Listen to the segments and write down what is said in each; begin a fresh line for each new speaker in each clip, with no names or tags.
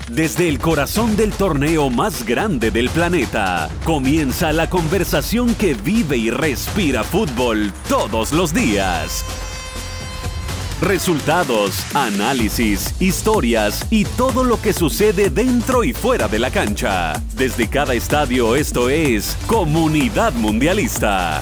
Desde el corazón del torneo más grande del planeta, comienza la conversación que vive y respira fútbol todos los días. Resultados, análisis, historias y todo lo que sucede dentro y fuera de la cancha. Desde cada estadio, esto es Comunidad Mundialista.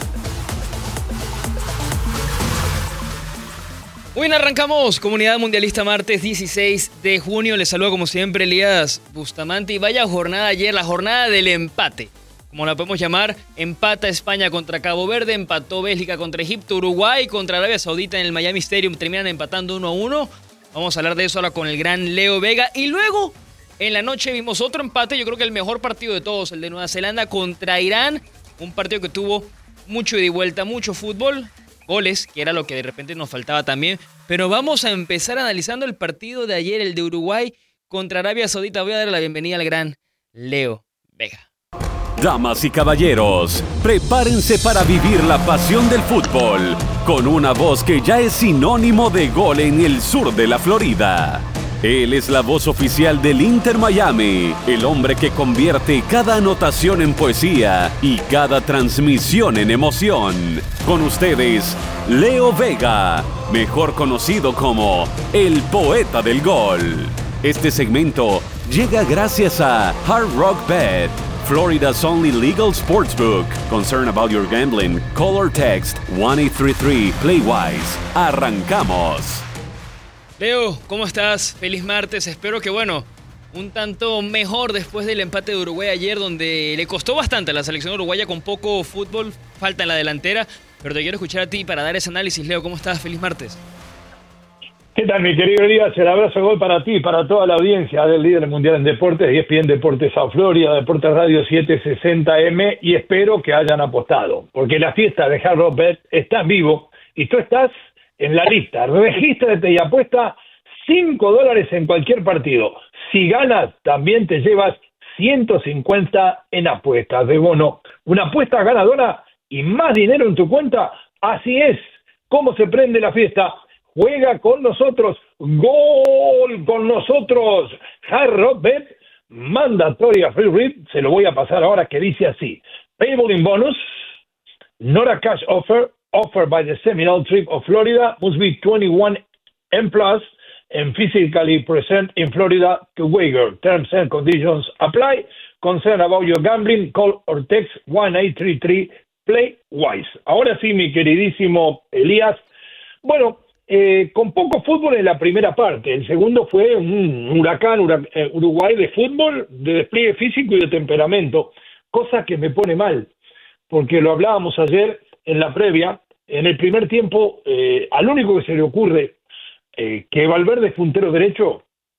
Muy bien, arrancamos Comunidad Mundialista martes 16 de junio. Les saludo como siempre Elías Bustamante. Y vaya jornada ayer, la jornada del empate, como la podemos llamar. Empata España contra Cabo Verde, empató Bélgica contra Egipto, Uruguay contra Arabia Saudita en el Miami Stadium, terminan empatando 1-1. Vamos a hablar de eso ahora con el gran Leo Vega. Y luego, en la noche vimos otro empate, yo creo que el mejor partido de todos, el de Nueva Zelanda contra Irán. Un partido que tuvo mucho ida y vuelta, mucho fútbol, goles, que era lo que de repente nos faltaba también. Pero vamos a empezar analizando el partido de ayer, el de Uruguay contra Arabia Saudita. Voy a dar la bienvenida al gran Leo Vega.
Damas y caballeros, prepárense para vivir la pasión del fútbol con una voz que ya es sinónimo de gol en el sur de la Florida. Él es la voz oficial del Inter Miami, el hombre que convierte cada anotación en poesía y cada transmisión en emoción. Con ustedes, Leo Vega, mejor conocido como el poeta del gol. Este segmento llega gracias a Hard Rock Bet, Florida's only legal sportsbook. Concern about your gambling? Call or text 1-833-PLAY-WISE. ¡Arrancamos!
Leo, ¿cómo estás? Feliz martes. Espero que, un tanto mejor después del empate de Uruguay ayer, donde le costó bastante a la selección uruguaya con poco fútbol, falta en la delantera. Pero te quiero escuchar a ti para dar ese análisis. Leo, ¿cómo estás? Feliz martes.
¿Qué tal, mi querido Elías? El abrazo de gol para ti y para toda la audiencia del líder mundial en deportes, ESPN Deportes South Florida, Deportes Radio 760M, y espero que hayan apostado, porque la fiesta de Hard Rock Bet está en vivo y tú estás en la lista. Regístrate y apuesta $5 en cualquier partido. Si ganas, también te llevas 150 en apuestas de bono. Una apuesta ganadora y más dinero en tu cuenta. Así es como se prende la fiesta. Juega con nosotros, gol con nosotros. Hard Rock Bet, mandatoria free read, se lo voy a pasar ahora, que dice así: payable in bonus, not a cash offer, offered by the Seminole Trip of Florida, must be 21 and plus, and physically present in Florida to wager. Terms and conditions apply. Concern about your gambling, call or text 1-833-PLAY-WISE. Ahora sí, mi queridísimo Elías. Con poco fútbol en la primera parte. El segundo fue un huracán Uruguay de fútbol, de despliegue físico y de temperamento, cosa que me pone mal, porque lo hablábamos ayer en la previa. En el primer tiempo, al único que se le ocurre que Valverde es puntero derecho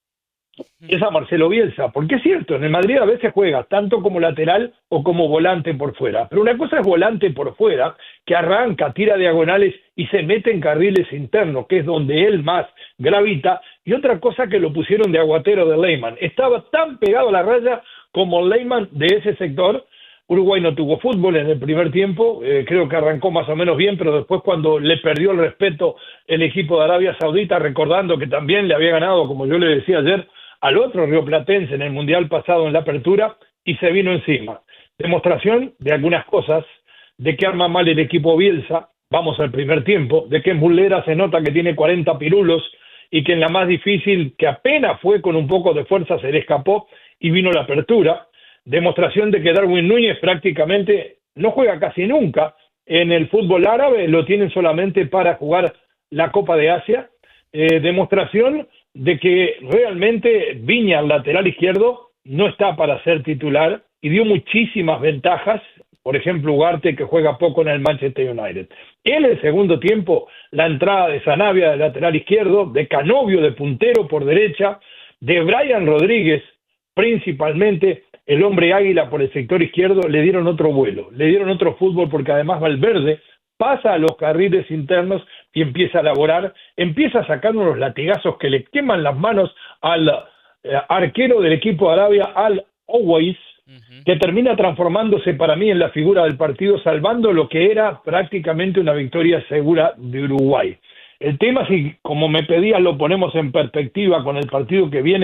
es a Marcelo Bielsa, porque es cierto, en el Madrid a veces juega tanto como lateral o como volante por fuera, pero una cosa es volante por fuera, que arranca, tira diagonales y se mete en carriles internos, que es donde él más gravita, y otra cosa que lo pusieron de aguatero de Lehmann. Estaba tan pegado a la raya como Lehmann de ese sector. Uruguay no tuvo fútbol en el primer tiempo, creo que arrancó más o menos bien, pero después cuando le perdió el respeto el equipo de Arabia Saudita, recordando que también le había ganado, como yo le decía ayer, al otro rioplatense en el Mundial pasado en la apertura, y se vino encima. Demostración de algunas cosas, de que arma mal el equipo Bielsa, vamos al primer tiempo, de que en Muslera se nota que tiene 40 pirulos, y que en la más difícil, que apenas fue con un poco de fuerza, se le escapó y vino la apertura. Demostración de que Darwin Núñez prácticamente no juega casi nunca en el fútbol árabe, lo tienen solamente para jugar la Copa de Asia. Demostración de que realmente Viña, el lateral izquierdo, no está para ser titular y dio muchísimas ventajas. Por ejemplo, Ugarte, que juega poco en el Manchester United. En el segundo tiempo, la entrada de Sanabria de lateral izquierdo, de Canovio de puntero por derecha, de Brian Rodríguez, principalmente el hombre águila por el sector izquierdo, le dieron otro vuelo, le dieron otro fútbol, porque además Valverde pasa a los carriles internos y empieza a elaborar, empieza a sacar unos latigazos que le queman las manos al arquero del equipo de Arabia, Al Owais, que termina transformándose para mí en la figura del partido, salvando lo que era prácticamente una victoria segura de Uruguay. El tema, si como me pedías lo ponemos en perspectiva con el partido que viene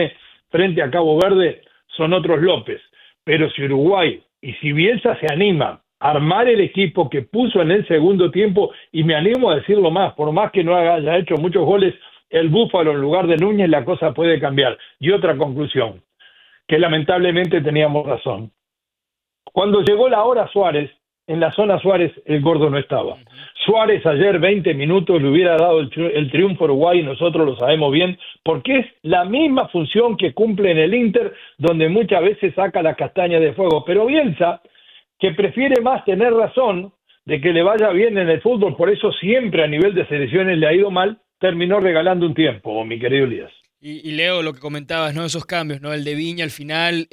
frente a Cabo Verde son otros López. Pero si Uruguay, y si Bielsa se anima a armar el equipo que puso en el segundo tiempo, y me animo a decirlo más, por más que no haya hecho muchos goles, el Búfalo en lugar de Núñez, la cosa puede cambiar. Y otra conclusión, que lamentablemente teníamos razón. Cuando llegó la hora Suárez, en la zona Suárez, el gordo no estaba. Suárez ayer 20 minutos le hubiera dado el triunfo a Uruguay, y nosotros lo sabemos bien, porque es la misma función que cumple en el Inter, donde muchas veces saca las castañas de fuego. Pero Bielsa, que prefiere más tener razón de que le vaya bien en el fútbol, por eso siempre a nivel de selecciones le ha ido mal, terminó regalando un tiempo, mi querido Elías.
Y Leo, lo que comentabas, ¿no? Esos cambios, ¿no? El de Viña al final.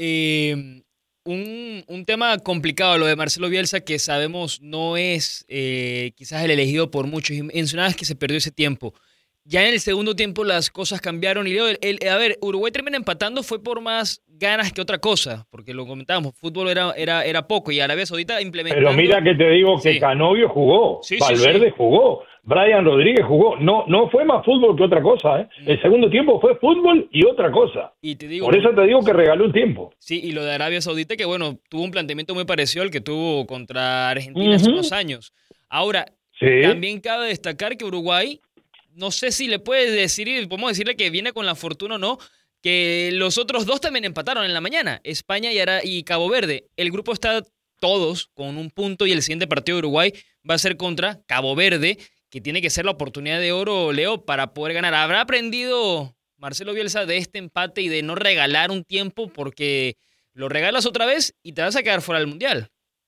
Un tema complicado lo de Marcelo Bielsa, que sabemos no es quizás el elegido por muchos. Y mencionabas que se perdió ese tiempo. Ya en el segundo tiempo las cosas cambiaron. Y Leo, a ver, Uruguay termina empatando, fue por más ganas que otra cosa, porque lo comentábamos, fútbol era poco, y Arabia Saudita implementando...
Pero mira que te digo que Canovio jugó, Valverde jugó, Brian Rodríguez jugó, no fue más fútbol que otra cosa, ¿eh? El segundo tiempo fue fútbol y otra cosa.
Y te digo,
por eso te digo que regaló un tiempo.
Sí, y lo de Arabia Saudita, que bueno, tuvo un planteamiento muy parecido al que tuvo contra Argentina hace unos años. Ahora, también cabe destacar que Uruguay, no sé si le puedes decir, podemos decirle que viene con la fortuna o no, que los otros dos también empataron en la mañana, España y Cabo Verde. El grupo está todos con un punto, y el siguiente partido de Uruguay va a ser contra Cabo Verde, que tiene que ser la oportunidad de oro, Leo, para poder ganar. ¿Habrá aprendido Marcelo Bielsa de este empate y de no regalar un tiempo, porque lo regalas otra vez y te vas a quedar fuera del Mundial?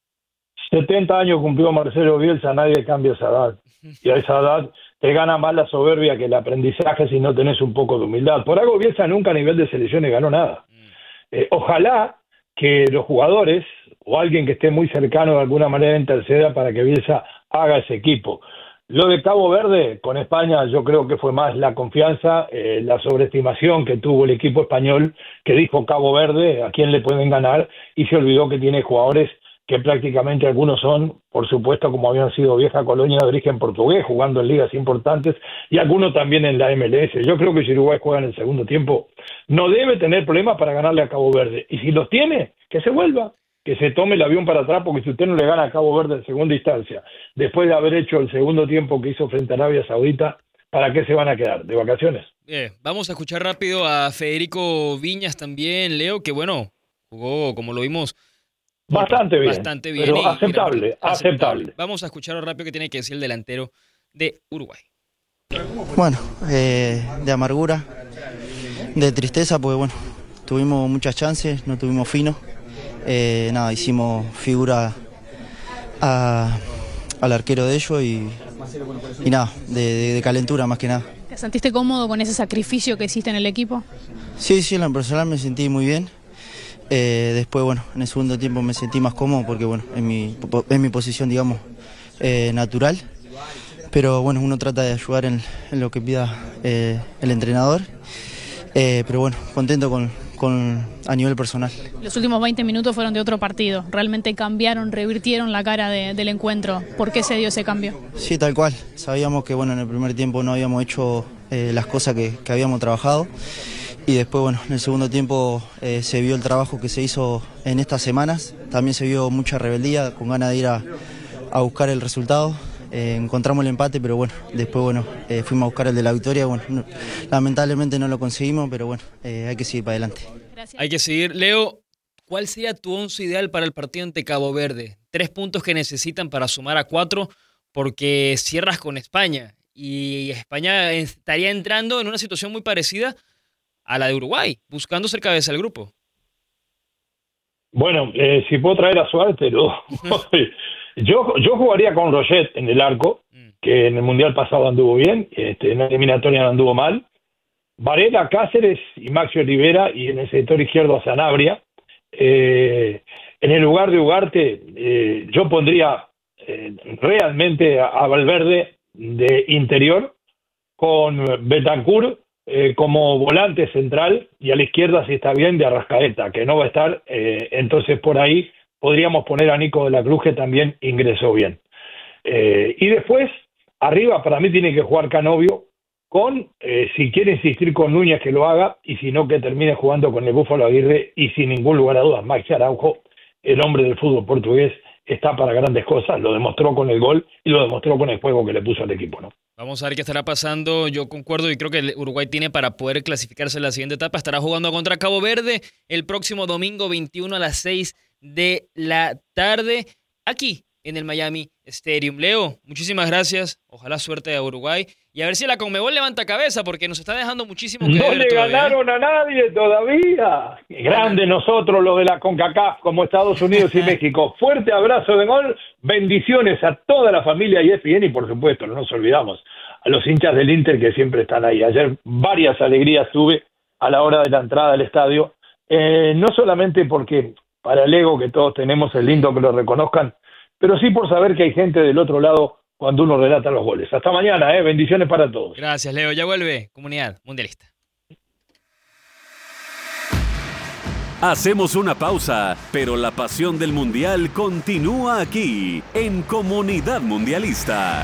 70 años cumplió Marcelo Bielsa, nadie cambia esa edad. Y a esa edad te gana más la soberbia que el aprendizaje si no tenés un poco de humildad. Por algo Bielsa nunca a nivel de selecciones ganó nada. Ojalá que los jugadores o alguien que esté muy cercano de alguna manera interceda para que Bielsa haga ese equipo. Lo de Cabo Verde con España yo creo que fue más la confianza, la sobreestimación que tuvo el equipo español, que dijo Cabo Verde a quién le pueden ganar, y se olvidó que tiene jugadores que prácticamente algunos son, por supuesto, como habían sido vieja colonia de origen portugués, jugando en ligas importantes, y algunos también en la MLS. Yo creo que si Uruguay juega en el segundo tiempo, no debe tener problemas para ganarle a Cabo Verde. Y si los tiene, que se vuelva, que se tome el avión para atrás, porque si usted no le gana a Cabo Verde en segunda instancia, después de haber hecho el segundo tiempo que hizo frente a Arabia Saudita, ¿para qué se van a quedar? ¿De vacaciones?
Vamos a escuchar rápido a Federico Viñas también, Leo, que bueno, jugó, como lo vimos,
bastante bien, pero aceptable.
Vamos a escuchar rápido qué tiene que decir el delantero de Uruguay.
Bueno, de amargura, de tristeza, porque bueno, tuvimos muchas chances, no tuvimos fino. Hicimos figura al arquero de ellos y nada, de calentura más que nada.
¿Te sentiste cómodo con ese sacrificio que hiciste en el equipo?
Sí, en lo personal me sentí muy bien. Después, bueno, en el segundo tiempo me sentí más cómodo porque, bueno, en mi posición, digamos, natural. Pero, bueno, uno trata de ayudar en lo que pida el entrenador. Pero, bueno, contento a nivel personal.
Los últimos 20 minutos fueron de otro partido. Realmente cambiaron, revirtieron la cara del encuentro. ¿Por qué se dio ese cambio?
Sí, tal cual. Sabíamos que, bueno, en el primer tiempo no habíamos hecho las cosas que habíamos trabajado. Y después, bueno, en el segundo tiempo se vio el trabajo que se hizo en estas semanas. También se vio mucha rebeldía, con ganas de ir a buscar el resultado. Encontramos el empate, pero bueno, después fuimos a buscar el de la victoria. Bueno, lamentablemente no lo conseguimos, pero bueno, hay que seguir para adelante.
Hay que seguir. Leo, ¿cuál sería tu once ideal para el partido ante Cabo Verde? 3 puntos que necesitan para sumar a 4, porque cierras con España. Y España estaría entrando en una situación muy parecida a la de Uruguay, buscando ser cabeza del grupo.
Bueno, si puedo traer a Suárez, pero yo jugaría con Roget en el arco, que en el Mundial pasado anduvo bien, en la eliminatoria no anduvo mal. Varela, Cáceres y Maxi Olivera, y en el sector izquierdo a Sanabria. En el lugar de Ugarte, yo pondría realmente a Valverde de interior, con Bentancur como volante central, y a la izquierda, si está bien, de Arrascaeta, que no va a estar, entonces por ahí podríamos poner a Nico de la Cruz, que también ingresó bien. Y después, arriba para mí tiene que jugar Canovio, con, si quiere insistir con Núñez que lo haga, y si no que termine jugando con el Búfalo Aguirre, y sin ningún lugar a dudas, Maxi Araujo, el hombre del fútbol portugués, está para grandes cosas, lo demostró con el gol y lo demostró con el juego que le puso al equipo, ¿no?
Vamos a ver qué estará pasando. Yo concuerdo y creo que el Uruguay tiene para poder clasificarse en la siguiente etapa. Estará jugando contra Cabo Verde el próximo domingo 21 a las 6 de la tarde, aquí en el Miami Stadium. Leo, muchísimas gracias. Ojalá suerte a Uruguay. Y a ver si la Conmebol levanta cabeza, porque nos está dejando muchísimo que
No
ver
le
todavía.
ganaron a nadie todavía. Grande nosotros, los de la CONCACAF, como Estados Unidos y México. Fuerte abrazo de gol. Bendiciones a toda la familia ESPN y, por supuesto, no nos olvidamos, a los hinchas del Inter que siempre están ahí. Ayer varias alegrías tuve a la hora de la entrada al estadio. No solamente porque para el ego que todos tenemos es lindo que lo reconozcan, pero sí por saber que hay gente del otro lado cuando uno relata los goles. Hasta mañana, bendiciones para todos.
Gracias, Leo. Ya vuelve Comunidad Mundialista.
Hacemos una pausa, pero la pasión del Mundial continúa aquí, en Comunidad Mundialista.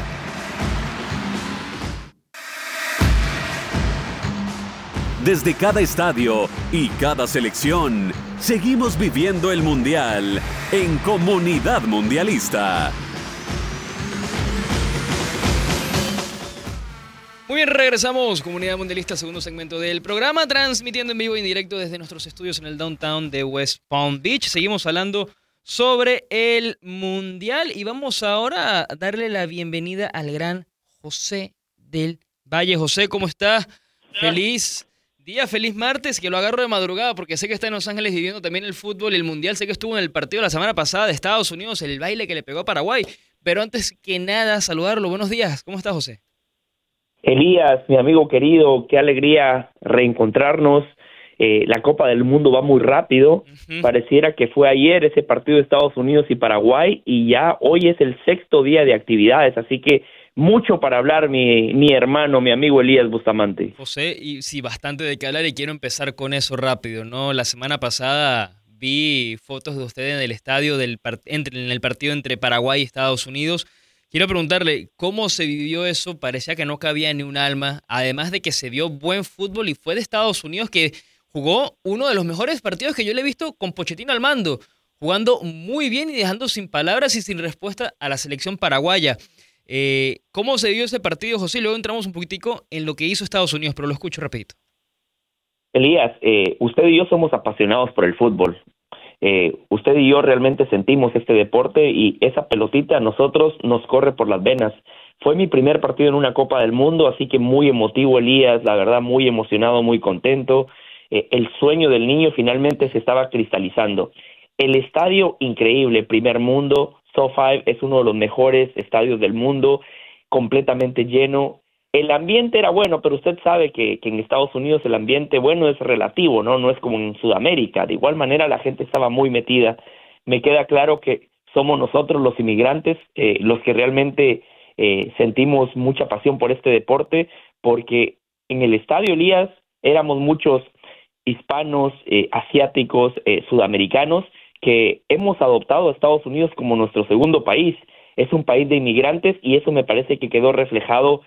Desde cada estadio y cada selección, seguimos viviendo el Mundial en Comunidad Mundialista.
Muy bien, regresamos, Comunidad Mundialista, segundo segmento del programa, transmitiendo en vivo y en directo desde nuestros estudios en el downtown de West Palm Beach. Seguimos hablando sobre el Mundial y vamos ahora a darle la bienvenida al gran José del Valle. José, ¿cómo estás? Feliz día, feliz martes, que lo agarro de madrugada porque sé que está en Los Ángeles viviendo también el fútbol y el Mundial. Sé que estuvo en el partido la semana pasada de Estados Unidos, el baile que le pegó a Paraguay. Pero antes que nada, saludarlo. Buenos días, ¿cómo estás, José?
Elías, mi amigo querido, qué alegría reencontrarnos. La Copa del Mundo va muy rápido. Pareciera que fue ayer ese partido de Estados Unidos y Paraguay y ya hoy es el 6º día de actividades, así que mucho para hablar mi hermano, mi amigo Elías Bustamante.
José, y sí, bastante de qué hablar y quiero empezar con eso rápido, ¿no? La semana pasada vi fotos de usted en el estadio en el partido entre Paraguay y Estados Unidos. Quiero preguntarle, ¿cómo se vivió eso? Parecía que no cabía ni un alma, además de que se vio buen fútbol y fue de Estados Unidos que jugó uno de los mejores partidos que yo le he visto con Pochettino al mando, jugando muy bien y dejando sin palabras y sin respuesta a la selección paraguaya. ¿Cómo se vivió ese partido, José? Luego entramos un poquitico en lo que hizo Estados Unidos, pero lo escucho rapidito.
Elías, usted y yo somos apasionados por el fútbol. Usted y yo realmente sentimos este deporte y esa pelotita a nosotros nos corre por las venas. Fue mi primer partido en una Copa del Mundo, así que muy emotivo, Elías, la verdad muy emocionado, muy contento. El sueño del niño finalmente se estaba cristalizando. El estadio increíble, primer mundo, SoFi es uno de los mejores estadios del mundo, completamente lleno. El ambiente era bueno, pero usted sabe que en Estados Unidos el ambiente bueno es relativo, ¿no? No es como en Sudamérica. De igual manera la gente estaba muy metida. Me queda claro que somos nosotros los inmigrantes los que realmente sentimos mucha pasión por este deporte, porque en el estadio, Elías, éramos muchos hispanos, asiáticos, sudamericanos, que hemos adoptado a Estados Unidos como nuestro segundo país. Es un país de inmigrantes y eso me parece que quedó reflejado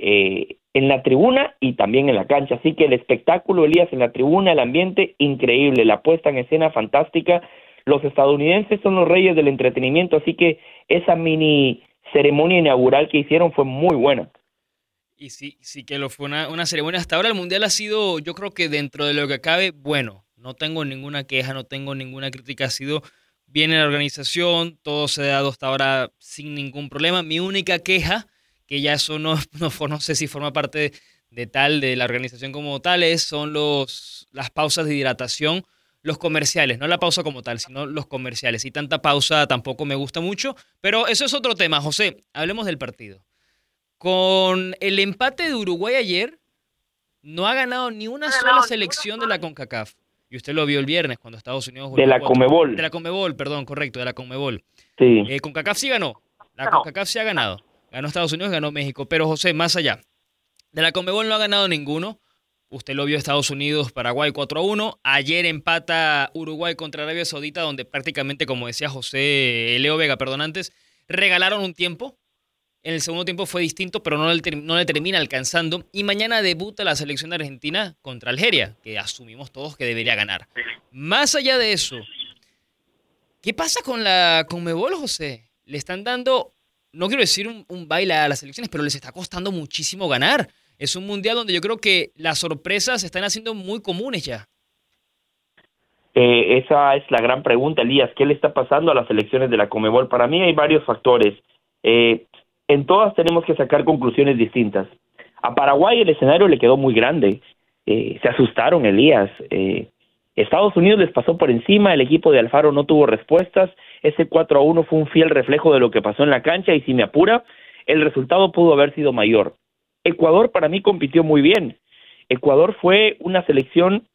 en la tribuna y también en la cancha. Así que el espectáculo, Elías, en la tribuna, el ambiente, increíble, la puesta en escena fantástica. Los estadounidenses son los reyes del entretenimiento, así que esa mini ceremonia inaugural que hicieron fue muy buena.
Y sí que lo fue una ceremonia. Hasta ahora el Mundial ha sido, yo creo que dentro de lo que cabe, bueno. No tengo ninguna queja, no tengo ninguna crítica. Ha sido bien en la organización, todo se ha dado hasta ahora sin ningún problema. Mi única queja, que ya eso no sé si forma parte de la organización como tal, son las pausas de hidratación, los comerciales, no la pausa como tal, sino los comerciales. Y tanta pausa tampoco me gusta mucho, pero eso es otro tema. José, hablemos del partido. Con el empate de Uruguay ayer, no ha ganado ni una sola selección de la CONCACAF. Y usted lo vio el viernes cuando Estados Unidos jugó.
De la Conmebol.
De la Conmebol, perdón, correcto, de la Conmebol.
Sí.
CONCACAF sí ganó. La CONCACAF sí ha ganado. Ganó Estados Unidos, ganó México. Pero, José, más allá. De la Conmebol no ha ganado ninguno. Usted lo vio Estados Unidos, Paraguay 4-1. Ayer empata Uruguay contra Arabia Saudita, donde prácticamente, como decía Leo Vega, antes, regalaron un tiempo. en el segundo tiempo fue distinto, pero no le termina alcanzando. Y mañana debuta la selección de Argentina contra Algeria, que asumimos todos que debería ganar. Más allá de eso, ¿qué pasa con la Conmebol, José? Le están dando, no quiero decir un baile a las selecciones, pero les está costando muchísimo ganar. Es un mundial donde yo creo que las sorpresas se están haciendo muy comunes ya.
Esa es la gran pregunta, Elías. ¿Qué le está pasando a las selecciones de la Conmebol? Para mí hay varios factores. En todas tenemos que sacar conclusiones distintas. A Paraguay el escenario le quedó muy grande. Se asustaron, Elías. Estados Unidos les pasó por encima, el equipo de Alfaro no tuvo respuestas. Ese 4-1 fue un fiel reflejo de lo que pasó en la cancha y si me apura, el resultado pudo haber sido mayor. Ecuador para mí compitió muy bien. Ecuador fue una selección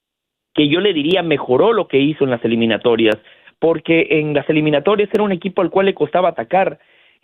que yo le diría mejoró lo que hizo en las eliminatorias, porque en las eliminatorias era un equipo al cual le costaba atacar.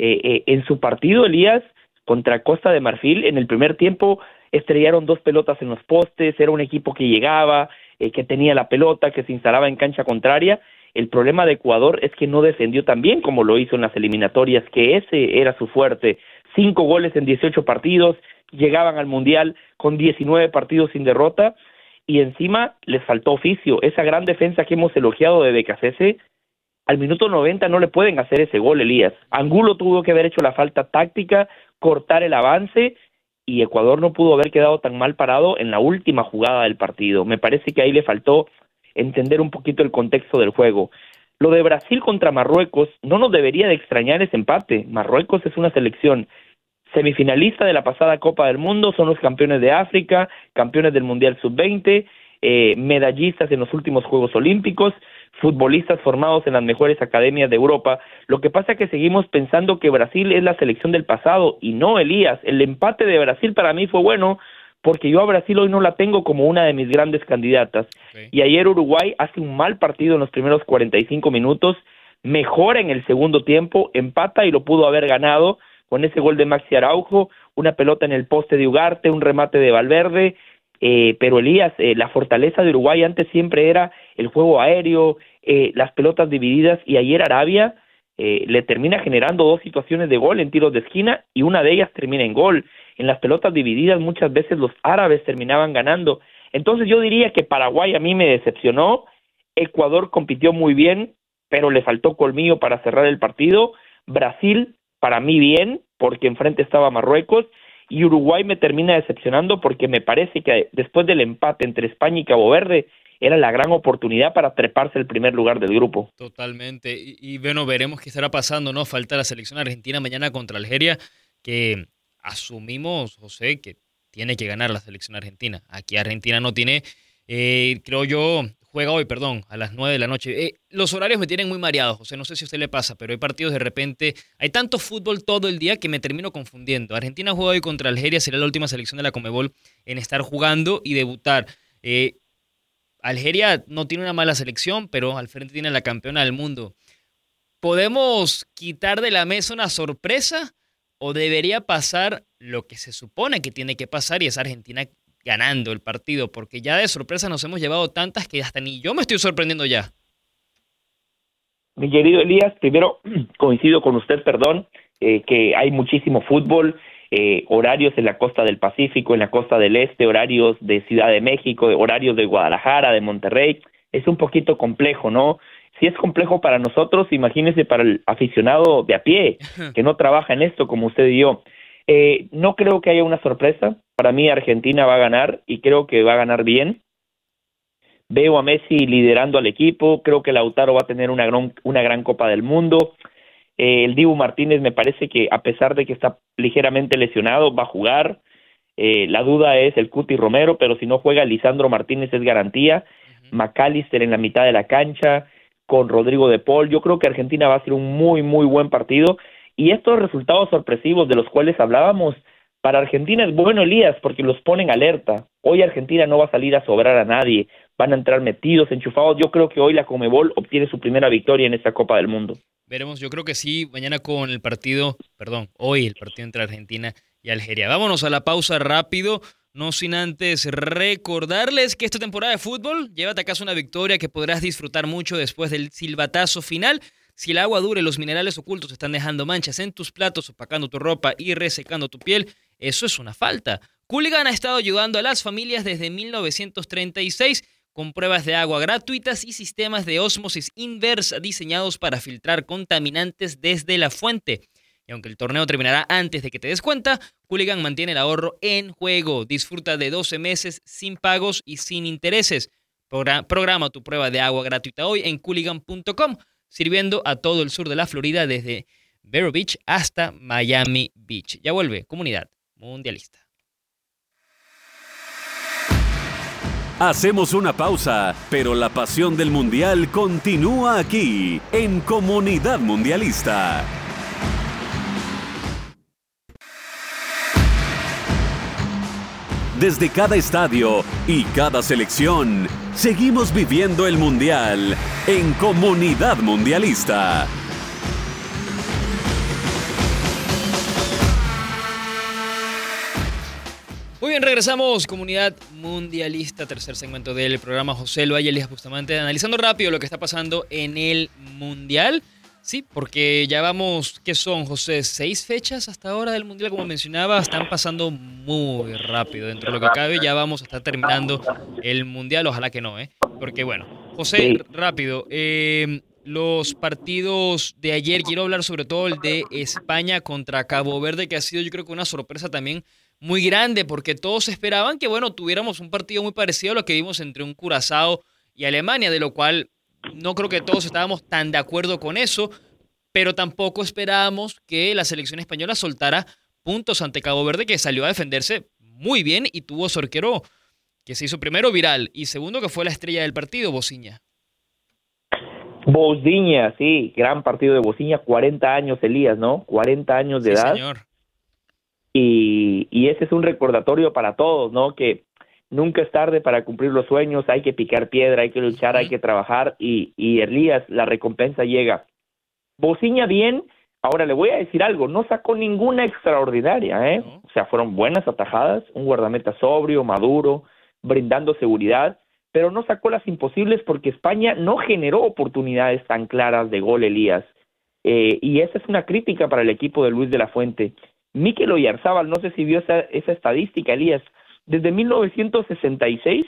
En su partido, Elías, contra Costa de Marfil, en el primer tiempo estrellaron 2 pelotas en los postes, era un equipo que llegaba, que tenía la pelota, que se instalaba en cancha contraria. El problema de Ecuador es que no defendió tan bien como lo hizo en las eliminatorias, que ese era su fuerte. 5 goles en 18 partidos, llegaban al Mundial con 19 partidos sin derrota, y encima les faltó oficio. Esa gran defensa que hemos elogiado de Becasese, al minuto 90 no le pueden hacer ese gol, Elías. Angulo tuvo que haber hecho la falta táctica, cortar el avance, y Ecuador no pudo haber quedado tan mal parado en la última jugada del partido. Me parece que ahí le faltó entender un poquito el contexto del juego. Lo de Brasil contra Marruecos no nos debería de extrañar ese empate. Marruecos es una selección semifinalista de la pasada Copa del Mundo, son los campeones de África, campeones del Mundial Sub-20, medallistas en los últimos Juegos Olímpicos, futbolistas formados en las mejores academias de Europa. Lo que pasa es que seguimos pensando que Brasil es la selección del pasado, y no, Elías. El empate de Brasil para mí fue bueno, porque yo a Brasil hoy no la tengo como una de mis grandes candidatas. Okay. Y ayer Uruguay hace un mal partido en los primeros 45 minutos, mejora en el segundo tiempo, empata y lo pudo haber ganado con ese gol de Maxi Araujo, una pelota en el poste de Ugarte, un remate de Valverde, pero Elías, la fortaleza de Uruguay antes siempre era el juego aéreo, las pelotas divididas, y ayer Arabia le termina generando 2 situaciones de gol en tiros de esquina, y una de ellas termina en gol. En las pelotas divididas muchas veces los árabes terminaban ganando. Entonces yo diría que Paraguay a mí me decepcionó, Ecuador compitió muy bien, pero le faltó colmillo para cerrar el partido. Brasil para mí bien, porque enfrente estaba Marruecos, y Uruguay me termina decepcionando porque me parece que después del empate entre España y Cabo Verde era la gran oportunidad para treparse el primer lugar del grupo.
Totalmente, y bueno, veremos qué estará pasando, ¿no? Falta la selección argentina mañana contra Algeria, que asumimos, José, que tiene que ganar la selección argentina. Aquí Argentina no tiene, creo yo, juega hoy, a las 9 de la noche. Los horarios me tienen muy mareado, José, no sé si a usted le pasa, pero hay partidos de repente, hay tanto fútbol todo el día que me termino confundiendo. Argentina juega hoy contra Algeria, será la última selección de la Conmebol en estar jugando y debutar. Algeria no tiene una mala selección, pero al frente tiene la campeona del mundo. ¿Podemos quitar de la mesa una sorpresa o debería pasar lo que se supone que tiene que pasar, y es Argentina ganando el partido? Porque ya de sorpresa nos hemos llevado tantas que hasta ni yo me estoy sorprendiendo ya.
Mi querido Elías, primero coincido con usted, que hay muchísimo fútbol, horarios en la costa del Pacífico, en la costa del Este, horarios de Ciudad de México, horarios de Guadalajara, de Monterrey. Es un poquito complejo, ¿no? Si es complejo para nosotros, imagínese para el aficionado de a pie, que no trabaja en esto como usted y yo. No creo que haya una sorpresa. Para mí Argentina va a ganar, y creo que va a ganar bien. Veo a Messi liderando al equipo, creo que Lautaro va a tener una gran Copa del Mundo. El Dibu Martínez me parece que, a pesar de que está ligeramente lesionado, va a jugar. La duda es el Cuti Romero, pero si no juega Lisandro Martínez es garantía. McAllister en la mitad de la cancha, con Rodrigo de Paul. Yo creo que Argentina va a ser un muy, muy buen partido. Y estos resultados sorpresivos de los cuales hablábamos, para Argentina es bueno, Elías, porque los ponen alerta. Hoy Argentina no va a salir a sobrar a nadie. Van a entrar metidos, enchufados. Yo creo que hoy la Conmebol obtiene su primera victoria en esta Copa del Mundo.
Veremos, yo creo que sí, mañana con hoy el partido entre Argentina y Algeria. Vámonos a la pausa rápido, no sin antes recordarles que esta temporada de fútbol, llévate a casa una victoria que podrás disfrutar mucho después del silbatazo final. Si el agua dura y los minerales ocultos están dejando manchas en tus platos, opacando tu ropa y resecando tu piel, eso es una falta. Cooligan ha estado ayudando a las familias desde 1936 con pruebas de agua gratuitas y sistemas de ósmosis inversa diseñados para filtrar contaminantes desde la fuente. Y aunque el torneo terminará antes de que te des cuenta, Cooligan mantiene el ahorro en juego. Disfruta de 12 meses sin pagos y sin intereses. Programa tu prueba de agua gratuita hoy en Cooligan.com, sirviendo a todo el sur de la Florida desde Vero Beach hasta Miami Beach. Ya vuelve Comunidad Mundialista.
Hacemos una pausa, pero la pasión del Mundial continúa aquí, en Comunidad Mundialista. Desde cada estadio y cada selección, seguimos viviendo el Mundial en Comunidad Mundialista.
Muy bien, regresamos, Comunidad Mundialista, tercer segmento del programa. José El Valle, Elías Bustamante, analizando rápido lo que está pasando en el Mundial. Sí, porque ya vamos, ¿qué son, José? 6 fechas hasta ahora del Mundial, como mencionaba, están pasando muy rápido. Dentro de lo que cabe, ya vamos a estar terminando el Mundial, ojalá que no, ¿eh? Porque bueno, José, rápido, los partidos de ayer, quiero hablar sobre todo el de España contra Cabo Verde, que ha sido yo creo que una sorpresa también muy grande, porque todos esperaban que, bueno, tuviéramos un partido muy parecido a lo que vimos entre un Curazao y Alemania, de lo cual no creo que todos estábamos tan de acuerdo con eso, pero tampoco esperábamos que la selección española soltara puntos ante Cabo Verde, que salió a defenderse muy bien y tuvo su arquero que se hizo primero viral y segundo que fue la estrella del partido, Bociña.
Bociña, sí, gran partido de Bociña, 40 años, Elías, ¿no? 40 años de edad.
Señor.
Y ese es un recordatorio para todos, ¿no? Que nunca es tarde para cumplir los sueños, hay que picar piedra, hay que luchar, hay que trabajar y Elías, la recompensa llega. Bociña bien, ahora le voy a decir algo, no sacó ninguna extraordinaria, ¿eh?
No.
O sea, fueron buenas atajadas, un guardameta sobrio, maduro, brindando seguridad, pero no sacó las imposibles porque España no generó oportunidades tan claras de gol, Elías. Y esa es una crítica para el equipo de Luis de la Fuente. Mikel Oyarzábal, no sé si vio esa estadística, Elías, desde 1966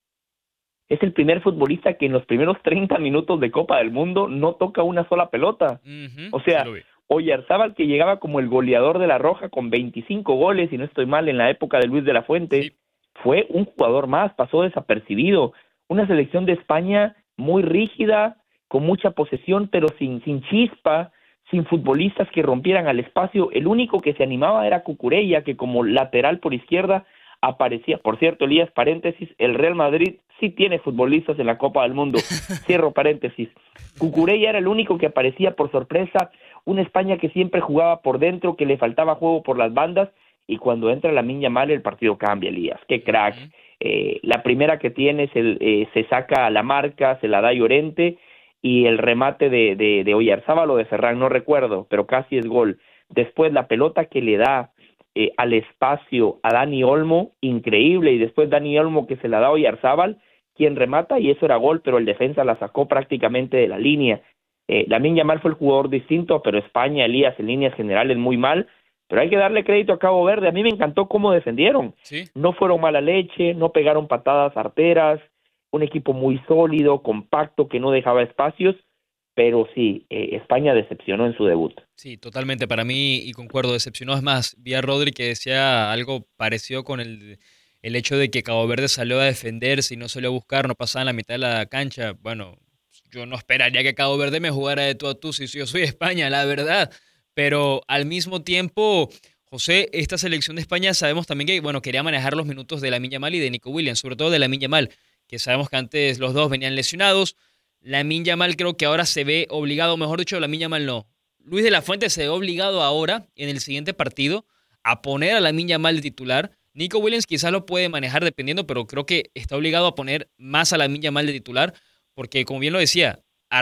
es el primer futbolista que en los primeros 30 minutos de Copa del Mundo no toca una sola pelota. O sea,
sí,
Oyarzábal, que llegaba como el goleador de la Roja con 25 goles, si no estoy mal, en la época de Luis de la Fuente,
sí,
fue un jugador más, pasó desapercibido. Una selección de España muy rígida, con mucha posesión, pero sin chispa, sin futbolistas que rompieran al espacio. El único que se animaba era Cucurella, que como lateral por izquierda aparecía. Por cierto, Elías, paréntesis, el Real Madrid sí tiene futbolistas en la Copa del Mundo. Cierro paréntesis. Cucurella era el único que aparecía por sorpresa. Una España que siempre jugaba por dentro, que le faltaba juego por las bandas, y cuando entra Lamine Yamal el partido cambia, Elías. ¡Qué crack! La primera que tiene se saca a la marca, se la da Llorente, y el remate de Oyarzábal o de Ferran, no recuerdo, pero casi es gol. Después la pelota que le da al espacio a Dani Olmo, increíble, y después Dani Olmo que se la da a Oyarzábal, quien remata, y eso era gol, pero el defensa la sacó prácticamente de la línea. Lamine Yamal fue el jugador distinto, pero España, Elías, en líneas generales muy mal, pero hay que darle crédito a Cabo Verde. A mí me encantó cómo defendieron.
sí.
No fueron mala leche, no pegaron patadas arteras, un equipo muy sólido, compacto, que no dejaba espacios, pero sí, España decepcionó en su debut.
Sí, totalmente. Para mí, y concuerdo, decepcionó. Es más, vi a Rodri que decía algo parecido con el hecho de que Cabo Verde salió a defenderse y no salió a buscar, no pasaba en la mitad de la cancha. Bueno, yo no esperaría que Cabo Verde me jugara de tú a tú si yo soy España, la verdad. Pero al mismo tiempo, José, esta selección de España sabemos también que, bueno, quería manejar los minutos de Lamine Yamal y de Nico Williams, sobre todo de Lamine Yamal, que sabemos que antes los dos venían lesionados. Lamine Yamal creo que ahora se ve obligado, mejor dicho, Lamine Yamal no. Luis de la Fuente se ve obligado ahora, en el siguiente partido, a poner a Lamine Yamal de titular. Nico Williams quizás lo puede manejar dependiendo, pero creo que está obligado a poner más a Lamine Yamal de titular, porque como bien lo decía,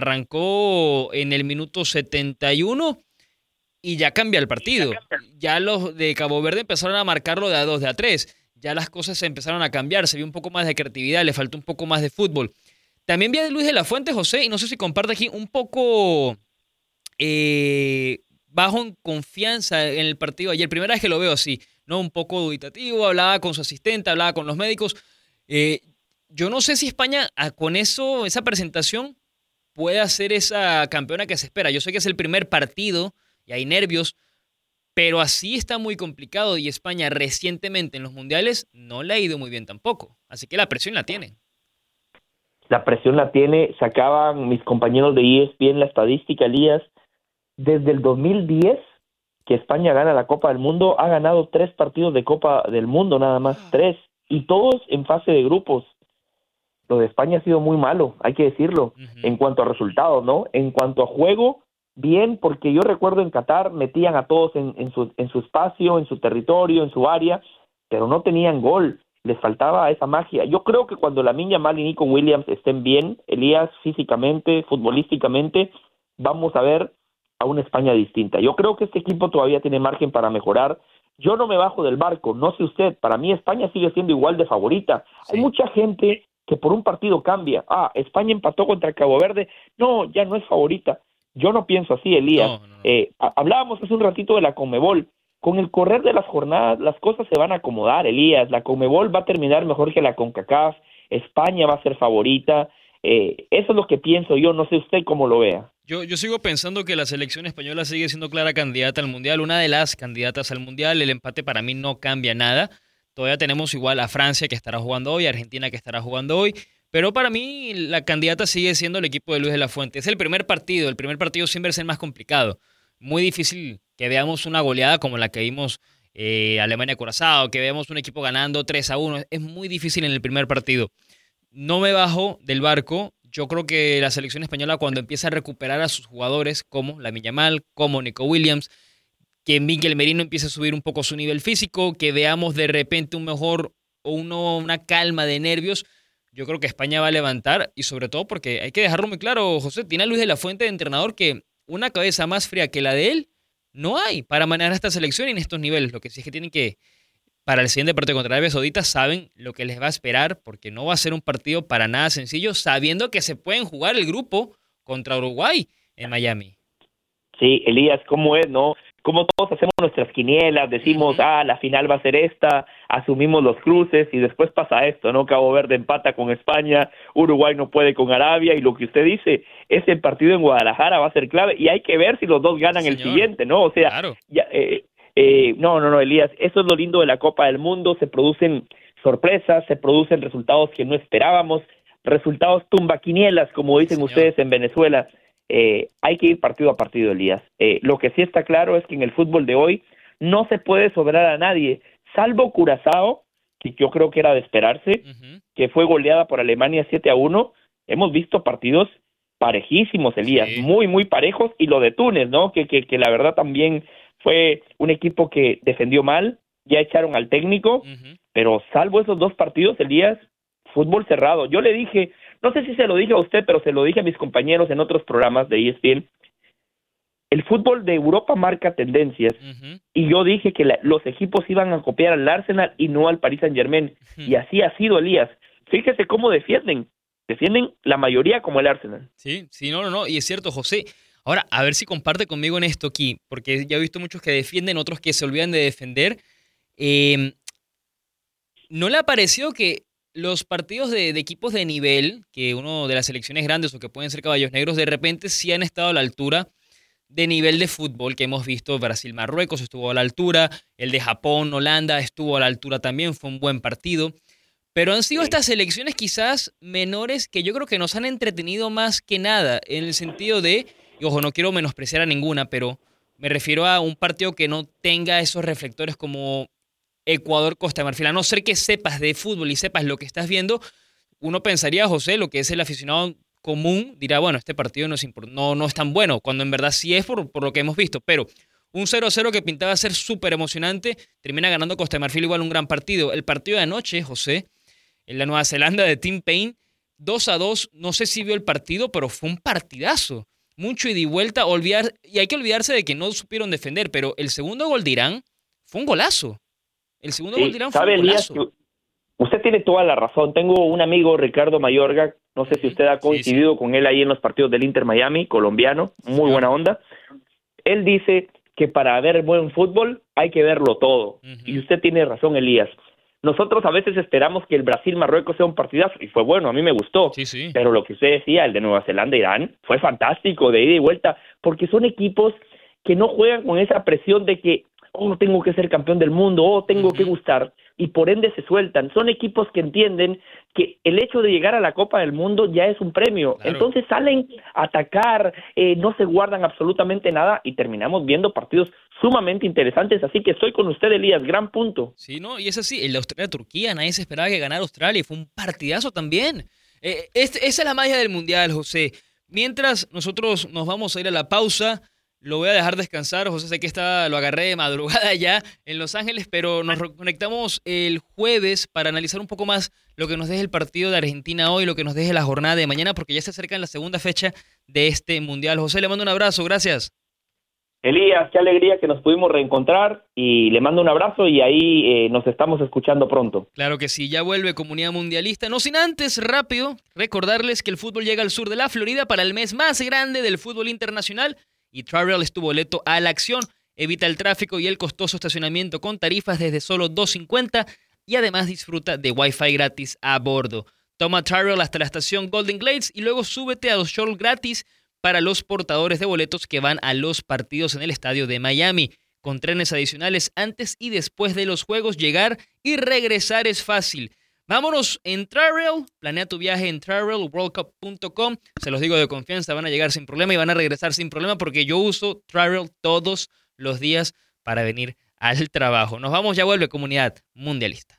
arrancó en el minuto 71 y ya cambia el partido. Ya los de Cabo Verde empezaron a marcarlo de A2, de A3. Ya las cosas se empezaron a cambiar, se vio un poco más de creatividad, le faltó un poco más de fútbol. También vi a Luis de la Fuente, José, y no sé si comparte aquí un poco bajo en confianza en el partido ayer. Primera vez que lo veo así, ¿no? Un poco dubitativo, hablaba con su asistente, hablaba con los médicos. Yo no sé si España con eso, esa presentación, puede ser esa campeona que se espera. Yo sé que es el primer partido y hay nervios, pero así está muy complicado y España recientemente en los mundiales no le ha ido muy bien tampoco. Así que la presión la tienen.
La presión la tiene, sacaban mis compañeros de ESPN la estadística, Elías, desde el 2010 que España gana la Copa del Mundo, ha ganado 3 partidos de Copa del Mundo nada más, 3, y todos en fase de grupos. Lo de España ha sido muy malo, hay que decirlo, en cuanto a resultados, ¿no? En cuanto a juego, bien, porque yo recuerdo en Qatar metían a todos en su espacio, en su territorio, en su área, pero no tenían gol. Les faltaba esa magia. Yo creo que cuando Lamine Yamal y Nico Williams estén bien, Elías, físicamente, futbolísticamente, vamos a ver a una España distinta. Yo creo que este equipo todavía tiene margen para mejorar. Yo no me bajo del barco, no sé usted, para mí España sigue siendo igual de favorita. Sí. Hay mucha gente que por un partido cambia. España empató contra Cabo Verde, no, ya no es favorita. Yo no pienso así, Elías. No. Hablábamos hace un ratito de la Conmebol. Con el correr de las jornadas, las cosas se van a acomodar, Elías. La Conmebol va a terminar mejor que la CONCACAF. España va a ser favorita. Eso es lo que pienso yo. No sé usted cómo lo vea.
Yo sigo pensando que la selección española sigue siendo clara candidata al Mundial. Una de las candidatas al Mundial. El empate para mí no cambia nada. Todavía tenemos igual a Francia que estará jugando hoy, a Argentina que estará jugando hoy. Pero para mí la candidata sigue siendo el equipo de Luis de la Fuente. Es el primer partido. El primer partido siempre es el más complicado. Muy difícil que veamos una goleada como la que vimos Alemania-Curazao, que veamos un equipo ganando 3-1. Es muy difícil en el primer partido. No me bajo del barco. Yo creo que la selección española, cuando empieza a recuperar a sus jugadores, como Lamine Yamal, como Nico Williams, que Mikel Merino empiece a subir un poco su nivel físico, que veamos de repente un mejor o una calma de nervios, yo creo que España va a levantar, y sobre todo porque hay que dejarlo muy claro, José, tiene a Luis de la Fuente de entrenador que una cabeza más fría que la de él no hay para manejar esta selección en estos niveles. Lo que sí es que tienen que, para el siguiente partido contra Arabia Saudita, saben lo que les va a esperar, porque no va a ser un partido para nada sencillo, sabiendo que se pueden jugar el grupo contra Uruguay en Miami.
Sí, Elías, ¿cómo es, no? Como todos hacemos nuestras quinielas, decimos, la final va a ser esta, asumimos los cruces y después pasa esto, ¿no? Cabo Verde empata con España, Uruguay no puede con Arabia, y lo que usted dice, ese partido en Guadalajara va a ser clave y hay que ver si los dos ganan el siguiente, ¿no? O sea, claro. No, Elías, eso es lo lindo de la Copa del Mundo, se producen sorpresas, se producen resultados que no esperábamos, resultados tumbaquinielas, como dicen ustedes en Venezuela. Hay que ir partido a partido, Elías. Lo que sí está claro es que en el fútbol de hoy no se puede sobrar a nadie, salvo Curazao, que yo creo que era de esperarse, que fue goleada por Alemania 7-1. Hemos visto partidos parejísimos, Elías, muy, muy parejos, y lo de Túnez, ¿no? Que la verdad también fue un equipo que defendió mal, ya echaron al técnico, pero salvo esos 2 partidos, Elías, fútbol cerrado. Yo le dije, no sé si se lo dije a usted, pero se lo dije a mis compañeros en otros programas de ESPN, el fútbol de Europa marca tendencias, y yo dije que los equipos iban a copiar al Arsenal y no al Paris Saint-Germain, y así ha sido, Elías. Fíjese cómo defienden la mayoría como el Arsenal.
Sí, no, y es cierto, José. Ahora, a ver si comparte conmigo en esto aquí, porque ya he visto muchos que defienden, otros que se olvidan de defender. ¿No le ha parecido que los partidos de equipos de nivel, que uno de las selecciones grandes o que pueden ser caballos negros, de repente sí han estado a la altura de nivel de fútbol que hemos visto? Brasil-Marruecos estuvo a la altura, el de Japón-Holanda estuvo a la altura también, fue un buen partido. Pero han sido estas selecciones quizás menores que yo creo que nos han entretenido más que nada, en el sentido de, y ojo, no quiero menospreciar a ninguna, pero me refiero a un partido que no tenga esos reflectores como Ecuador-Costa de Marfil. A no ser que sepas de fútbol y sepas lo que estás viendo, uno pensaría, José, lo que es el aficionado común, dirá, bueno, este partido no es tan bueno, cuando en verdad sí es por lo que hemos visto. Pero un 0-0 que pintaba ser súper emocionante, termina ganando Costa de Marfil igual un gran partido. El partido de anoche, José, en la Nueva Zelanda de Tim Payne, 2-2, no sé si vio el partido, pero fue un partidazo. Mucho ida y vuelta, y hay que olvidarse de que no supieron defender, pero el segundo gol de Irán fue un golazo. El segundo gol de Irán fue un golazo. Elías,
usted tiene toda la razón. Tengo un amigo, Ricardo Mayorga, no sé si usted ha coincidido con él ahí en los partidos del Inter Miami, colombiano, muy buena onda. Él dice que para ver buen fútbol hay que verlo todo. Y usted tiene razón, Elías. Nosotros a veces esperamos que el Brasil-Marruecos sea un partidazo, y fue bueno, a mí me gustó.
Sí.
Pero lo que usted decía, el de Nueva Zelanda-Irán, fue fantástico, de ida y vuelta, porque son equipos que no juegan con esa presión de que, tengo que ser campeón del mundo, tengo que gustar, y por ende se sueltan. Son equipos que entienden que el hecho de llegar a la Copa del Mundo ya es un premio.
Claro.
Entonces salen a atacar, no se guardan absolutamente nada, y terminamos viendo partidos sumamente interesantes. Así que estoy con usted, Elías, gran punto.
Sí, ¿no? Y es así, el de Australia-Turquía, nadie se esperaba que ganara Australia, y fue un partidazo también. Esa es la magia del Mundial, José. Mientras nosotros nos vamos a ir a la pausa, lo voy a dejar descansar. José, sé que lo agarré de madrugada ya en Los Ángeles, pero nos reconectamos el jueves para analizar un poco más lo que nos deje el partido de Argentina hoy, lo que nos deje la jornada de mañana, porque ya se acerca la segunda fecha de este Mundial. José, le mando un abrazo, gracias.
Elías, qué alegría que nos pudimos reencontrar, y le mando un abrazo, y ahí nos estamos escuchando pronto.
Claro que sí, ya vuelve Comunidad Mundialista. No sin antes, rápido, recordarles que el fútbol llega al sur de la Florida para el mes más grande del fútbol internacional, y Travel es tu boleto a la acción. Evita el tráfico y el costoso estacionamiento con tarifas desde solo $2.50, y además disfruta de Wi-Fi gratis a bordo. Toma Travel hasta la estación Golden Glades y luego súbete a los shuttles gratis para los portadores de boletos que van a los partidos en el estadio de Miami. Con trenes adicionales antes y después de los juegos, llegar y regresar es fácil. Vámonos en Travel, planea tu viaje en travelworldcup.com. Se los digo de confianza, van a llegar sin problema y van a regresar sin problema, porque yo uso Travel todos los días para venir al trabajo. Nos vamos, ya vuelve Comunidad Mundialista.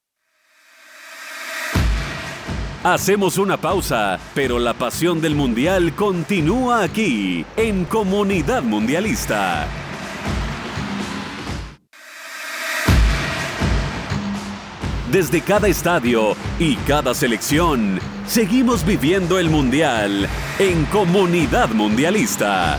Hacemos una pausa, pero la pasión del Mundial continúa aquí, en Comunidad Mundialista. Desde cada estadio y cada selección, seguimos viviendo el Mundial en Comunidad Mundialista.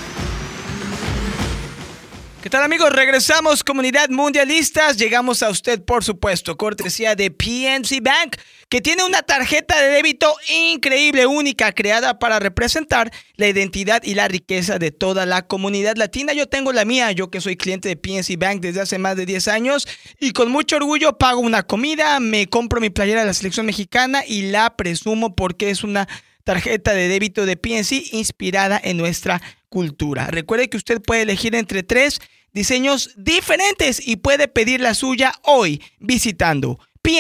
¿Qué tal, amigos? Regresamos, Comunidad Mundialistas. Llegamos a usted, por supuesto, cortesía de PNC Bank, que tiene una tarjeta de débito increíble, única, creada para representar la identidad y la riqueza de toda la comunidad latina. Yo tengo la mía, yo que soy cliente de PNC Bank desde hace más de 10 años, y con mucho orgullo pago una comida, me compro mi playera de la selección mexicana y la presumo porque es una tarjeta de débito de PNC inspirada en nuestra cultura. Recuerde que usted puede elegir entre 3 diseños diferentes y puede pedir la suya hoy visitando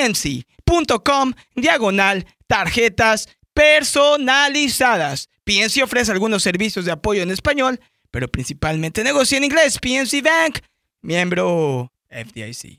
pnc.com/tarjetas personalizadas. PNC ofrece algunos servicios de apoyo en español, pero principalmente negocia en inglés. PNC Bank, miembro FDIC.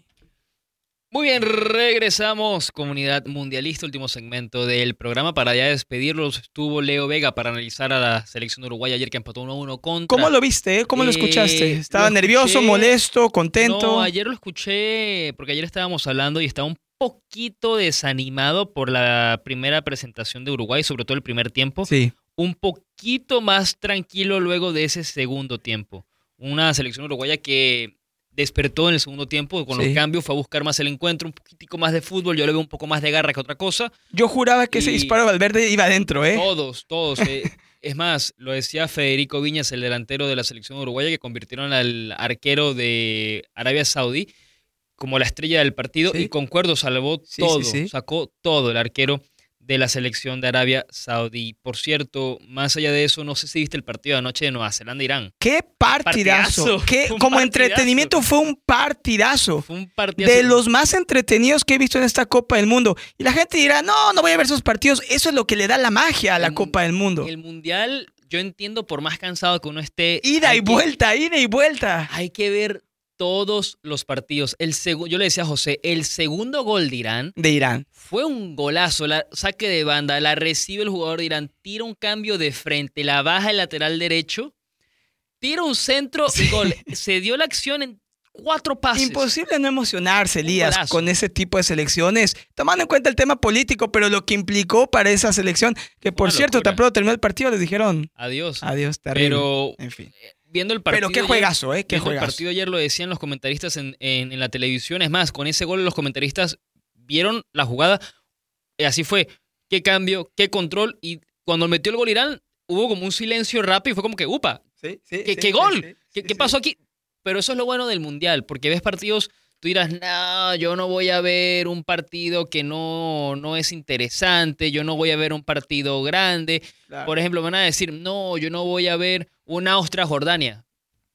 Muy bien, regresamos, Comunidad Mundialista, último segmento del programa. Para ya despedirlos, estuvo Leo Vega para analizar a la selección uruguaya ayer, que empató 1-1 contra...
¿Cómo lo viste? ¿Cómo lo escuchaste? ¿Estaba nervioso, molesto, contento?
No, ayer lo escuché porque ayer estábamos hablando y estaba un poquito desanimado por la primera presentación de Uruguay, sobre todo el primer tiempo.
Sí.
Un poquito más tranquilo luego de ese segundo tiempo. Una selección uruguaya que despertó en el segundo tiempo, con los cambios fue a buscar más el encuentro, un poquitico más de fútbol, yo le veo un poco más de garra que otra cosa.
Yo juraba que ese disparo de Valverde iba adentro, ¿eh?
Todos. Es más, lo decía Federico Viñas, el delantero de la selección uruguaya, que convirtieron al arquero de Arabia Saudí como la estrella del partido, y concuerdo, salvó todo, sacó todo el arquero de la selección de Arabia Saudí. Por cierto, más allá de eso, no sé si viste el partido de anoche de Nueva Zelanda-Irán.
¡Qué partidazo! Como entretenimiento fue un partidazo.
Fue un partidazo.
De los más entretenidos que he visto en esta Copa del Mundo. Y la gente dirá, no voy a ver esos partidos. Eso es lo que le da la magia a la Copa del Mundo.
El Mundial, yo entiendo, por más cansado que uno esté...
Ida y vuelta.
Hay que ver todos los partidos. Yo le decía a José, el segundo gol de Irán fue un golazo. Saque de banda, la recibe el jugador de Irán, tira un cambio de frente, la baja el lateral derecho, tira un centro y gol. Se dio la acción en 4 pases.
Imposible no emocionarse, Elías, con ese tipo de selecciones, tomando en cuenta el tema político, pero lo que implicó para esa selección, que por cierto, tan pronto terminó el partido, les dijeron
adiós,
terrible.
Pero,
en fin.
Viendo el partido,
pero qué juegazo, qué juegazo.
El partido ayer lo decían los comentaristas en la televisión. Es más, con ese gol los comentaristas vieron la jugada. Así fue. Qué cambio, qué control. Y cuando metió el gol Irán, hubo como un silencio rápido y fue como que, upa, ¿Qué gol? ¿Qué pasó aquí? Pero eso es lo bueno del Mundial, porque ves partidos, tú dirás, no, yo no voy a ver un partido que no es interesante, yo no voy a ver un partido grande. Claro. Por ejemplo, van a decir, no, yo no voy a ver una Austria-Jordania.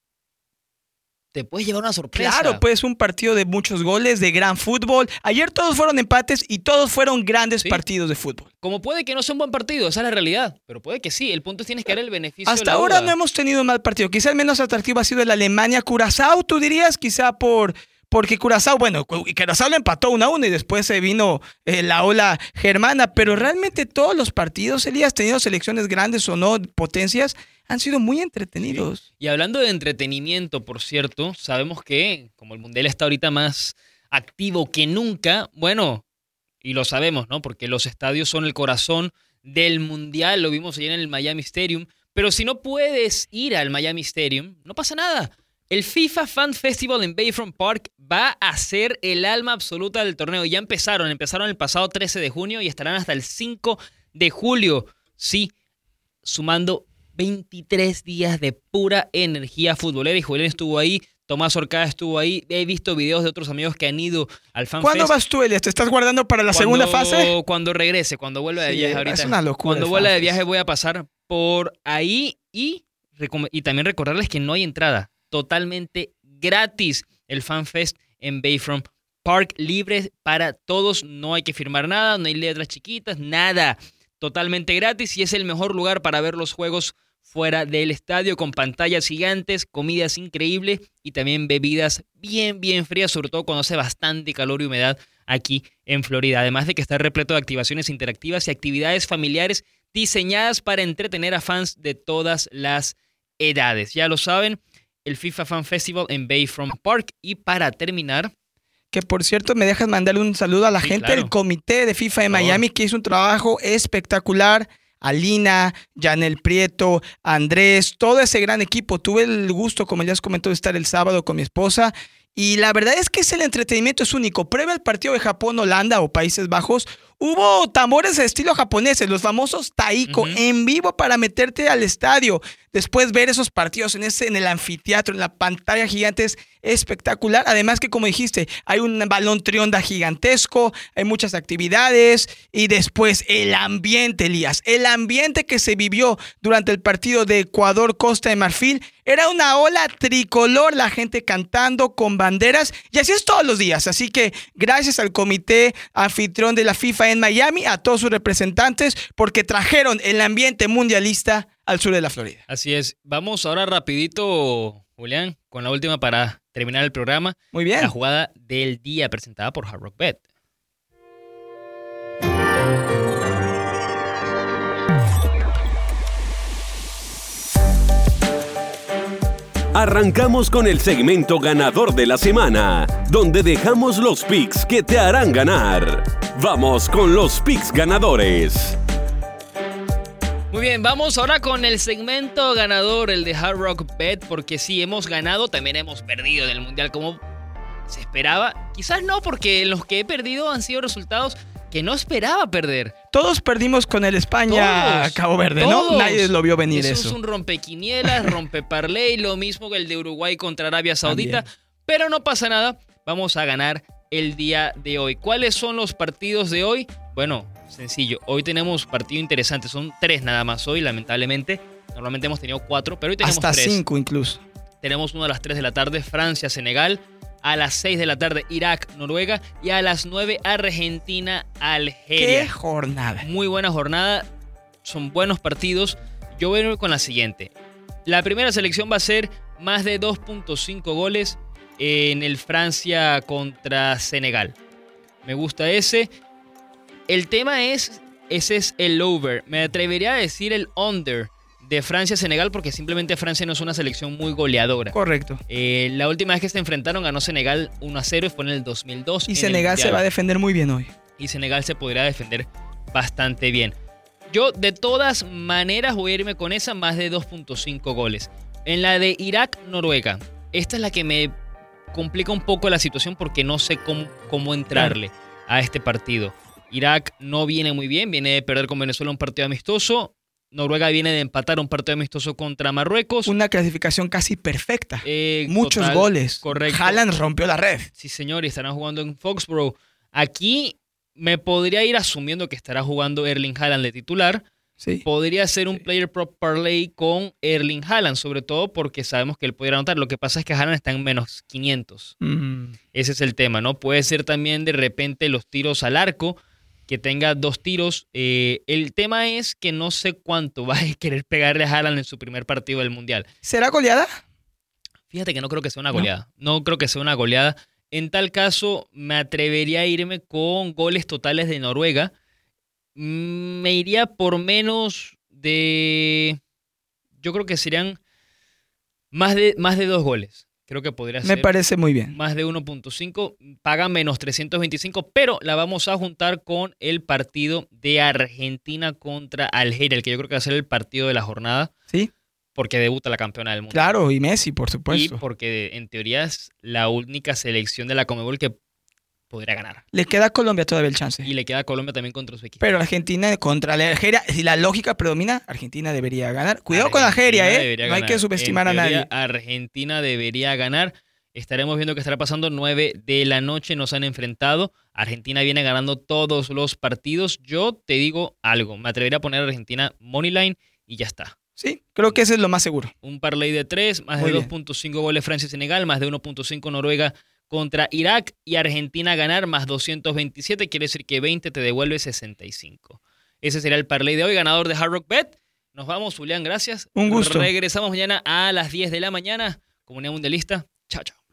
Te puedes llevar una sorpresa.
Claro, pues un partido de muchos goles, de gran fútbol. Ayer todos fueron empates y todos fueron grandes partidos de fútbol.
Como puede que no sea un buen partido, esa es la realidad. Pero puede que sí, el punto es que tienes que dar el beneficio
Hasta
de la
ahora
duda.
no hemos tenido un mal partido. Quizá el menos atractivo ha sido el Alemania-Curazao, tú dirías, quizá porque Curazao lo empató 1-1 y después se vino la ola germana. Pero realmente todos los partidos, Elías, tenido selecciones grandes o no, potencias, han sido muy entretenidos.
Sí. Y hablando de entretenimiento, por cierto, sabemos que como el Mundial está ahorita más activo que nunca, bueno, y lo sabemos, ¿no? Porque los estadios son el corazón del Mundial, lo vimos ayer en el Miami Stadium, pero si no puedes ir al Miami Stadium, no pasa nada. El FIFA Fan Festival en Bayfront Park va a ser el alma absoluta del torneo. Ya empezaron el pasado 13 de junio y estarán hasta el 5 de julio. Sí, sumando 23 días de pura energía futbolera. Y Julián estuvo ahí, Tomás Orcada estuvo ahí. He visto videos de otros amigos que han ido al Fan
¿Cuándo
Fest.
vas tú, Elias? ¿Te estás guardando para la segunda fase?
Cuando regrese, cuando vuelva de viaje ahorita.
Es una locura.
Cuando vuelva de viaje voy a pasar por ahí y también recordarles que no hay entrada. Totalmente gratis el Fan Fest en Bayfront Park, libre para todos, no hay que firmar nada, no hay letras chiquitas, nada, totalmente gratis y es el mejor lugar para ver los juegos fuera del estadio con pantallas gigantes, comidas increíbles y también bebidas bien frías, sobre todo cuando hace bastante calor y humedad aquí en Florida, además de que está repleto de activaciones interactivas y actividades familiares diseñadas para entretener a fans de todas las edades, ya lo saben. El FIFA Fan Festival en Bayfront Park. Y para terminar...
Que por cierto, me dejas mandarle un saludo a la gente del comité de FIFA de Miami, que hizo un trabajo espectacular. A Lina, Yanel Prieto, Andrés, todo ese gran equipo. Tuve el gusto, como ya os comentó, de estar el sábado con mi esposa. Y la verdad es que el entretenimiento es único. Previo al partido de Japón-Holanda o Países Bajos, hubo tambores de estilo japoneses, los famosos taiko, en vivo para meterte al estadio. Después ver esos partidos en el anfiteatro, en la pantalla gigante es espectacular. Además que, como dijiste, hay un balón trionda gigantesco, hay muchas actividades y después el ambiente, Elías. El ambiente que se vivió durante el partido de Ecuador-Costa de Marfil era una ola tricolor, la gente cantando con banderas y así es todos los días. Así que gracias al comité anfitrión de la FIFA en Miami, a todos sus representantes, porque trajeron el ambiente mundialista al sur de la Florida.
Así es. Vamos ahora rapidito, Julián, con la última para terminar el programa.
Muy bien.
La jugada del día presentada por Hard Rock Bet.
Arrancamos con el segmento ganador de la semana, donde dejamos los picks que te harán ganar. Vamos con los picks ganadores.
Muy bien, vamos ahora con el segmento ganador, el de Hard Rock Bet, porque sí, hemos ganado, también hemos perdido en el Mundial como se esperaba. Quizás no, porque los que he perdido han sido resultados que no esperaba perder.
Todos perdimos con el España-Cabo Verde, ¿no? Nadie lo vio venir eso.
Eso es un rompequinielas, rompeparley, lo mismo que el de Uruguay contra Arabia Saudita. También. Pero no pasa nada, vamos a ganar el día de hoy. ¿Cuáles son los partidos de hoy? Bueno, sencillo. Hoy tenemos partido interesante. Son 3 nada más hoy, lamentablemente. Normalmente hemos tenido 4, pero hoy tenemos 3.
Hasta 5 incluso.
Tenemos uno a las 3 de la tarde, Francia-Senegal. A las 6 de la tarde, Irak-Noruega. Y a las 9, Argentina-Algeria.
¡Qué jornada!
Muy buena jornada. Son buenos partidos. Yo voy a ir con la siguiente. La primera selección va a ser más de 2.5 goles en el Francia contra Senegal. Me gusta ese. El tema es, ese es el over. Me atrevería a decir el under de Francia-Senegal porque simplemente Francia no es una selección muy goleadora.
Correcto.
La última vez que se enfrentaron ganó Senegal 1-0 y fue en el 2002.
Y Senegal se va a defender muy bien hoy.
Y Senegal se podría defender bastante bien. Yo de todas maneras voy a irme con esa más de 2.5 goles. En la de Irak-Noruega, esta es la que me complica un poco la situación porque no sé cómo entrarle a este partido. Irak no viene muy bien, viene de perder con Venezuela un partido amistoso. Noruega viene de empatar un partido amistoso contra Marruecos.
Una clasificación casi perfecta. Muchos
Total,
goles.
correcto.
Haaland rompió la red.
Sí, señor, y estarán jugando en Foxborough. Aquí me podría ir asumiendo que estará jugando Erling Haaland de titular.
Sí.
Podría ser un player prop parlay con Erling Haaland, sobre todo porque sabemos que él podría anotar. Lo que pasa es que Haaland está en menos 500. Ese es el tema, ¿no? Puede ser también de repente los tiros al arco, que tenga 2 tiros. El tema es que no sé cuánto va a querer pegarle a Haaland en su primer partido del Mundial.
¿Será goleada?
Fíjate que no creo que sea una goleada. No creo que sea una goleada. En tal caso, me atrevería a irme con goles totales de Noruega. Me iría por menos de... Yo creo que serían más de 2 goles. Creo que podría ser.
Me parece muy bien.
Más de 1.5. Paga menos 325, pero la vamos a juntar con el partido de Argentina contra Algeria, el que yo creo que va a ser el partido de la jornada.
Sí.
Porque debuta la campeona del mundo.
Claro, y Messi, por supuesto.
Y porque en teoría es la única selección de la Conmebol que podría ganar.
Le queda a Colombia todavía el chance.
Y le queda a Colombia también contra su equipo.
Pero Argentina contra la Algeria, si la lógica predomina, Argentina debería ganar. Cuidado con Algeria, No hay que subestimar a nadie.
Argentina debería ganar. Estaremos viendo qué estará pasando. 9 de la noche nos han enfrentado. Argentina viene ganando todos los partidos. Yo te digo algo. Me atrevería a poner a Argentina Moneyline y ya está.
Sí, creo que ese es lo más seguro.
Un parlay de 3, más
Muy
de
bien.
2.5 goles Francia y Senegal, más de 1.5 Noruega contra Irak y Argentina ganar más 227, quiere decir que 20 te devuelve 65. Ese será el parlay de hoy, ganador de Hard Rock Bet. Nos vamos, Julián, gracias.
Un gusto.
Regresamos mañana a las 10 de la mañana. Comunidad Mundialista. Chao, chao.